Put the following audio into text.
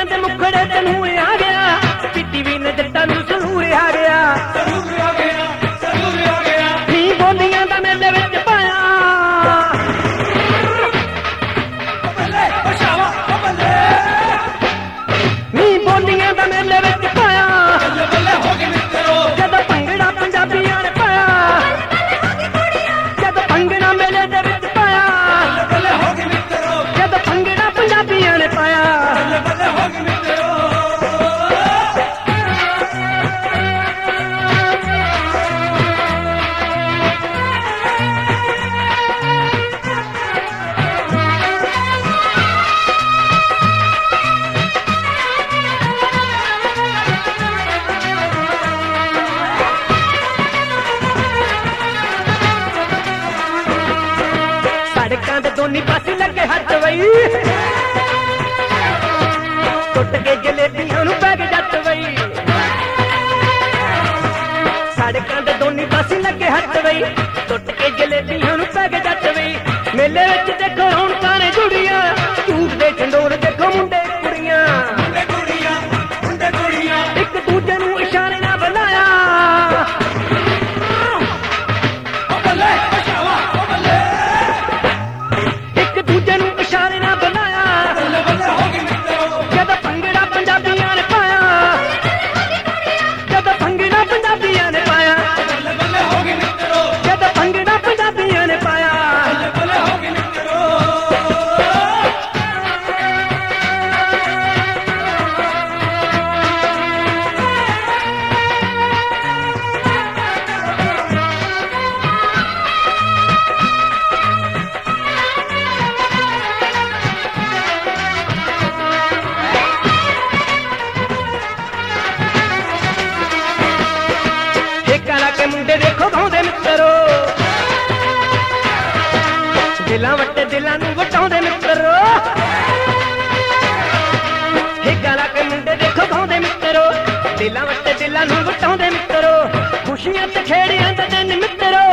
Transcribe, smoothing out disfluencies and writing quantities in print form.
ਜੱਟਾਂ ਦੇ ਮੁਖੜੇ ਤੇ ਨੂਰ ਆ ਗਿਆ, ਪੀਤੀ ਵੀ ਨੇ ਜੱਟਾਂ ਨੂੰ ਸਰੂਰ ਆ ਗਿਆ, ਸਰੂਰ ਆ ਗਿਆ, ਸਰੂਰ ਆ ਗਿਆ। ਨੀ ਬੋਲੀਆਂ ਦਾ ਮੇਲੇ ਵਿੱਚ ਪਾਇਆ, ਬੱਲੇ ਪਛਾਵਾ ਬੱਲੇ, ਨੀ ਬੋਲੀਆਂ ਦਾ ਮੇਲੇ ਵਿੱਚ ਪਾਇਆ, ਬੱਲੇ ਬੱਲੇ ਹੋ ਗਏ ਮਿੱਤਰੋ। ਜਦੋਂ ਭੰਗੜਾ ਪੰਜਾਬੀਆਂ ਨੇ ਪਾਇਆ, ਜਦੋਂ ਭੰਗੜਾ ਮੇਲੇ ਦੇ ਵਿੱਚ ਪਾਇਆ, ਬੱਲੇ ਬੱਲੇ ਹੋ ਗਏ ਮਿੱਤਰੋ। ਜਦੋਂ ਭੰਗੜਾ ਪੰਜਾਬੀਆਂ ਨੇ ਪਾਇਆ, ਬੱਲੇ ਬੱਲੇ ਹੋ ਗਏ ਮਿੱਤਰੋ। ਸੜਕਾਂ ਦੇ ਦੋਨੀ ਪਾਸੇ ਲੱਗੇ ਹੱਥ ਵਈ, ਟੁੱਟ ਕੇ ਜਲੇਬੀਆਂ ਨੂੰ ਪੈ ਗਏ ਜੱਟ ਵਈ। ਸੜਕਾਂ ਦੇ ਦੋਨੀ ਪਾਸੇ ਲੱਗੇ ਹੱਥ ਵਈ, ਟੁੱਟ ਕੇ ਜਲੇਬੀਆਂ ਨੂੰ ਪੈ ਗਏ ਜੱਟ ਵਈ। ਮੇਲੇ ਵਿੱਚ ਦੇਖੋ ਰੌਣਕਾਂ ਨੇ ਜੁੜੀਆਂ, ਝੂਟ ਦੇ ਝੰਡੋਰ ਦੇਖੋ ਮੁੰਡੇ ਕੁੜੀਆਂ, ਮੁੰਡੇ ਕੁੜੀਆਂ, ਮੁੰਡੇ ਕੁੜੀਆਂ। ਇੱਕ ਦੂਜੇ ਨੂੰ ਇਸ਼ਾਰੇ ਨਾਲ ਬੁਲਾਇਆ, ਬੱਲੇ ਪਛਾਵਾ ਬੱਲੇ, ਇੱਕ ਦੂਜੇ ਨੂੰ ਇਸ਼ਾਰੇ ਨਾਲ ਬੁਲਾਇਆ, ਬੱਲੇ ਬੱਲੇ ਹੋ ਗਏ ਮਿੱਤਰੋ। ਜਦੋਂ ਭੰਗੜਾ ਪੰਜਾਬੀਆਂ ਨੇ ਪਾਇਆ, ਜਦੋਂ ਭੰਗੜਾ ਪੰਜਾਬੀਆਂ ਨੇ ਪਾਇਆ, ਬੱਲੇ ਬੱਲੇ ਹੋ ਗਏ ਮਿੱਤਰੋ। ਜਦੋਂ ਭੰਗੜਾ ਪੰਜਾਬੀਆਂ ਨੇ ਪਾਇਆ, ਬੱਲੇ ਬੱਲੇ ਹੋ ਗਏ ਮਿੱਤਰੋ। ਠੇਕਾ ਲਾ ਕੇ ਮੁੰਡੇ ਦੇਖੋ ਗਾਉਂਦੇ ਮਿੱਤਰੋ, ਦਿਲਾਂ ਵੱਟੇ ਦਿਲਾਂ ਨੂੰ ਵਟਾਉਂਦੇ ਮਿੱਤਰੋ। ਠੇਕਾ ਲਾ ਕੇ ਮੁੰਡੇ ਦੇਖੋ ਗਾਉਂਦੇ ਮਿੱਤਰੋ, ਦਿਲਾਂ ਵੱਟੇ ਦਿਲਾਂ ਨੂੰ ਵਟਾਉਂਦੇ ਮਿੱਤਰੋ। ਖੁਸ਼ੀਆਂ ਤੇ ਖੇੜਿਆਂ ਦੇ ਦਿਨ ਮਿੱਤਰੋ,